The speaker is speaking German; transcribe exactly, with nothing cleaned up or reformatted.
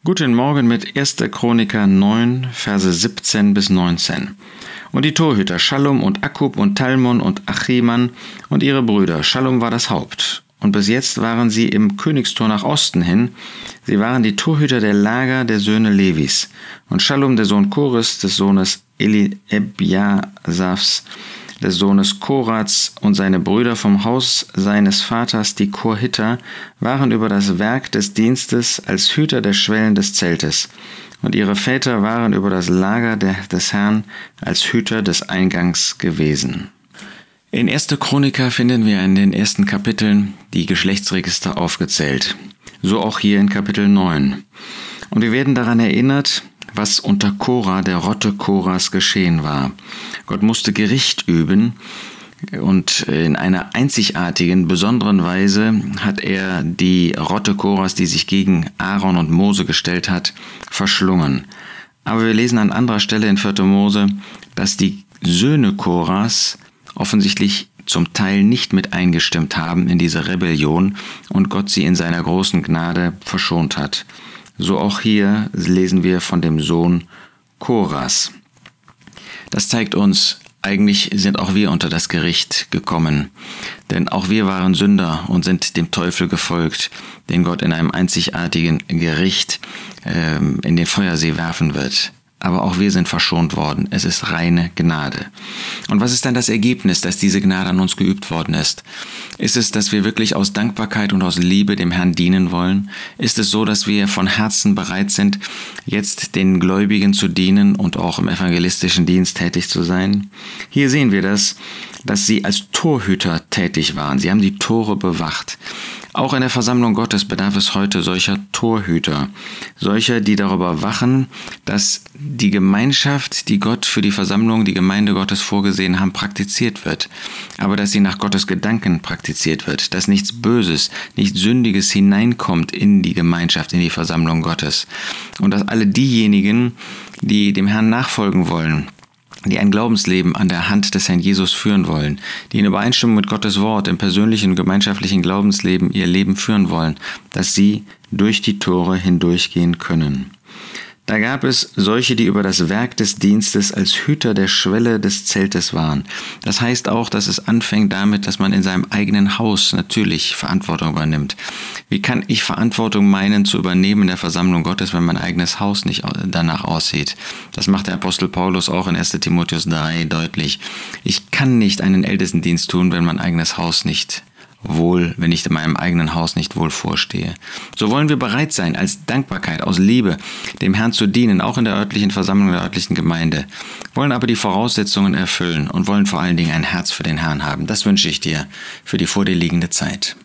Guten Morgen mit erster Chroniker neun, Verse siebzehn bis neunzehn. Und die Torhüter Schallum und Akkub und Talmon und Achiman und ihre Brüder. Schallum war das Haupt. Und bis jetzt waren sie im Königstor nach Osten hin. Sie waren die Torhüter der Lager der Söhne Levis. Und Schallum, der Sohn Kores, des Sohnes Eliäbjasafs, des Sohnes Korats, und seine Brüder vom Haus seines Vaters, die Korhiter, waren über das Werk des Dienstes als Hüter der Schwellen des Zeltes. Und ihre Väter waren über das Lager der, des Herrn als Hüter des Eingangs gewesen. In erster Chroniker finden wir in den ersten Kapiteln die Geschlechtsregister aufgezählt. So auch hier in Kapitel neun. Und wir werden daran erinnert, was unter Korah, der Rotte Koras, geschehen war. Gott musste Gericht üben und in einer einzigartigen, besonderen Weise hat er die Rotte Koras, die sich gegen Aaron und Mose gestellt hat, verschlungen. Aber wir lesen an anderer Stelle in vierter Mose, dass die Söhne Koras offensichtlich zum Teil nicht mit eingestimmt haben in diese Rebellion und Gott sie in seiner großen Gnade verschont hat. So auch hier lesen wir von dem Sohn Koras. Das zeigt uns, eigentlich sind auch wir unter das Gericht gekommen. Denn auch wir waren Sünder und sind dem Teufel gefolgt, den Gott in einem einzigartigen Gericht ähm, in den Feuersee werfen wird. Aber auch wir sind verschont worden. Es ist reine Gnade. Und was ist dann das Ergebnis, dass diese Gnade an uns geübt worden ist? Ist es, dass wir wirklich aus Dankbarkeit und aus Liebe dem Herrn dienen wollen? Ist es so, dass wir von Herzen bereit sind, jetzt den Gläubigen zu dienen und auch im evangelistischen Dienst tätig zu sein? Hier sehen wir das, dass sie als Torhüter tätig waren. Sie haben die Tore bewacht. Auch in der Versammlung Gottes bedarf es heute solcher Torhüter, solcher, die darüber wachen, dass die Gemeinschaft, die Gott für die Versammlung, die Gemeinde Gottes vorgesehen haben, praktiziert wird, aber dass sie nach Gottes Gedanken praktiziert wird, dass nichts Böses, nichts Sündiges hineinkommt in die Gemeinschaft, in die Versammlung Gottes und dass alle diejenigen, die dem Herrn nachfolgen wollen, die ein Glaubensleben an der Hand des Herrn Jesus führen wollen, die in Übereinstimmung mit Gottes Wort im persönlichen und gemeinschaftlichen Glaubensleben ihr Leben führen wollen, dass sie durch die Tore hindurchgehen können. Da gab es solche, die über das Werk des Dienstes als Hüter der Schwelle des Zeltes waren. Das heißt auch, dass es anfängt damit, dass man in seinem eigenen Haus natürlich Verantwortung übernimmt. Wie kann ich Verantwortung meinen zu übernehmen in der Versammlung Gottes, wenn mein eigenes Haus nicht danach aussieht? Das macht der Apostel Paulus auch in erster Timotheus drei deutlich. Ich kann nicht einen Ältestendienst tun, wenn mein eigenes Haus nicht wohl, wenn ich in meinem eigenen Haus nicht wohl vorstehe. So wollen wir bereit sein, als Dankbarkeit, aus Liebe, dem Herrn zu dienen, auch in der örtlichen Versammlung der örtlichen Gemeinde, wollen aber die Voraussetzungen erfüllen und wollen vor allen Dingen ein Herz für den Herrn haben. Das wünsche ich dir für die vor dir liegende Zeit.